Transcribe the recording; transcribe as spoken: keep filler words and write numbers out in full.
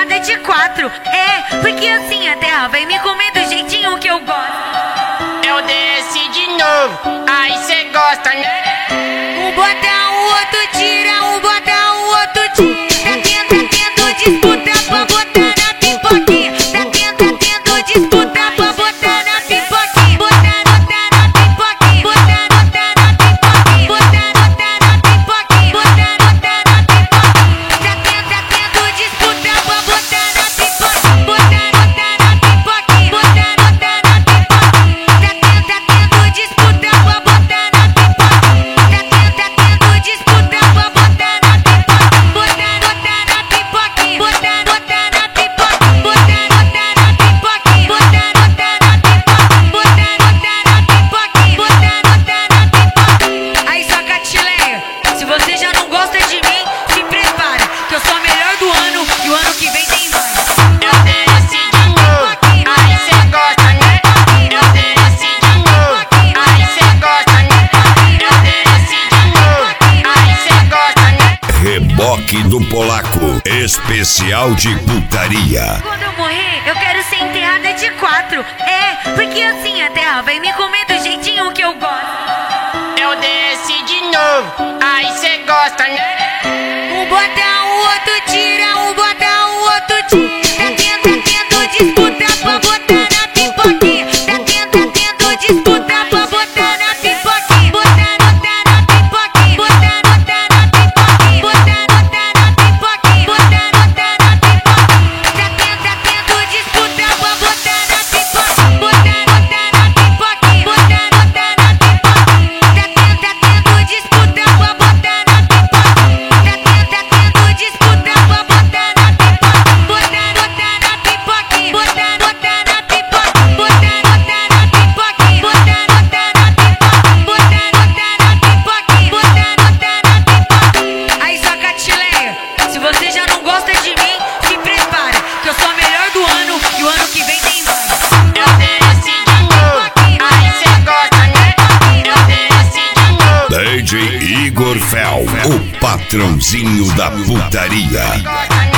enterrada de quatro. É, porque assim a terra vem me comer do jeitinho que eu gosto. Eu desci de novo, aí cê gosta, né? Um bota, o outro tira, um bota, o outro tira. Tá tendo, tá tendo disputa pra botar na pipoquinha. Tá tendo, tá tendo disputa pra botar na pipoquinha. Botar, botar na pipoquinha. Botar, botar na pipoquinha. Botar, botar na pipoquinha. Botar, botar na pipoquinha. Tá tendo, tá tendo disputa pra botar na pipoquinha. Botar, botar na pipoquinha. Botar, botar na pipoquinha. Tá tendo, tá tendo disputa pra botar na pipoquinha. Tá tendo, tá tendo disputa pra botar na pipoquinha. Botar, botar na pipoquinha. Botar, botar na pipoquinha. Botar, botar na pipoquinha. Botar, botar na pipoquinha. Botar, botar na pipoquinha. Botar, botar na pipoquinha. Aí, Sacatileia, se você já não gosta de mim, se prepara, que eu sou a melhor do ano e o ano que vem tem mais. Eu desci de novo, aí cê gosta, né? Eu desci de novo, aí cê gosta, né? Eu desci de novo, aí cê gosta, né? Reboque do Polaco, especial de putaria. Quando eu morrer, eu quero ser enterrada de quatro. É, porque assim a terra vem me comer do jeitinho que eu gosto. Eu desci de novo, aí cê gosta, né? Um bota, o outro tira, um bota, o outro tira. Tá tendo, tá tendo disputa pra botar na pipoquinha. Tá tendo, tá tendo disputa pra botar na pipoquinha. Botar, botar na pipoquinha. Botar, botar na pipoquinha. Botar, botar na pipoquinha. Botar, botar na pipoquinha. Tá tendo, tá tendo disputa pra botar na pipoquinha. Botar, botar na pipoquinha. Botar, botar na pipoquinha. Tá tendo, tá tendo disputa pra botar na pipoquinha. Tá tendo, tá tendo disputa pra botar na pipoquinha. Botar, botar na pipoquinha. Botar, botar na pipoquinha. Botar, botar na pipoquinha. Botar, botar na pipoquinha. Botar, botar na pipoquinha. Botar, botar na pipoquinha. Aí, Sacatileia, se você já não gosta de mim, se prepara, que eu sou a melhor do ano e o ano que vem tem mais. Eu desci de novo, aí cê gosta, né? Eu desci de novo. D J Igor Fel, o patrãozinho da putaria. Gosta, né?